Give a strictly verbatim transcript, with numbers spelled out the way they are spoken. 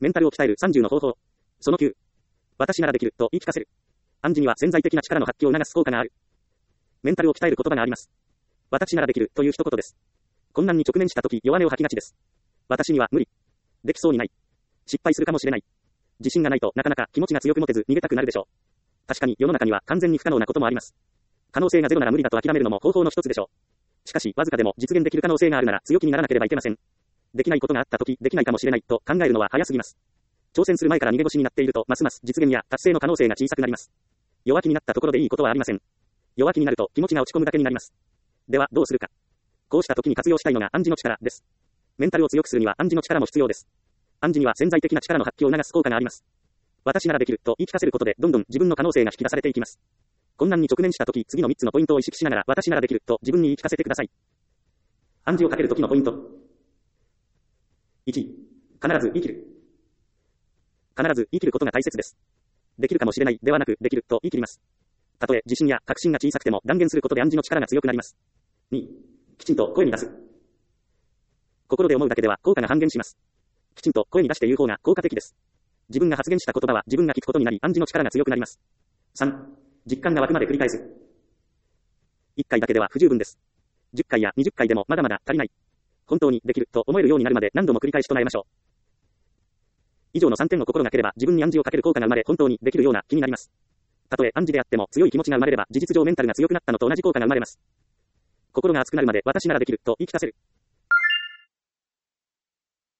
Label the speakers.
Speaker 1: メンタルを鍛えるさんじゅうの方法。そのきゅう。私ならできると言い聞かせる。暗示には潜在的な力の発揮を促す効果がある。メンタルを鍛える言葉があります。私ならできるという一言です。困難に直面したとき弱音を吐きがちです。私には無理。できそうにない。失敗するかもしれない。自信がないとなかなか気持ちが強く持てず逃げたくなるでしょう。確かに世の中には完全に不可能なこともあります。可能性がゼロなら無理だと諦めるのも方法の一つでしょう。しかしわずかでも実現できる可能性があるなら強気にならなければいけません。できないことがあったときできないかもしれないと考えるのは早すぎます。挑戦する前から逃げ腰になっているとますます実現や達成の可能性が小さくなります。弱気になったところでいいことはありません。弱気になると気持ちが落ち込むだけになります。ではどうするか。こうした時に活用したいのが暗示の力です。メンタルを強くするには暗示の力も必要です。暗示には潜在的な力の発揮を促す効果があります。私ならできると言い聞かせることでどんどん自分の可能性が引き出されていきます。困難に直面した時次のみっつのポイントを意識しながら私ならできると自分に言い聞かせてください。暗示をかける時のポイント。いち. 必ず生きる。必ず生きることが大切です。できるかもしれないではなくできると言い切ります。たとえ自信や確信が小さくても断言することで暗示の力が強くなります。に. きちんと声に出す。心で思うだけでは効果が半減します。きちんと声に出して言う方が効果的です。自分が発言した言葉は自分が聞くことになり暗示の力が強くなります。さん. 実感が湧くまで繰り返す。いっかいだけでは不十分です。じゅっかいやにじゅっかいでもまだまだ足りない。本当にできると思えるようになるまで何度も繰り返し唱えましょう。以上のさんてんの心がければ自分に暗示をかける効果が生まれ本当にできるような気になります。たとえ暗示であっても強い気持ちが生まれれば事実上メンタルが強くなったのと同じ効果が生まれます。心が熱くなるまで私ならできると言い聞かせる。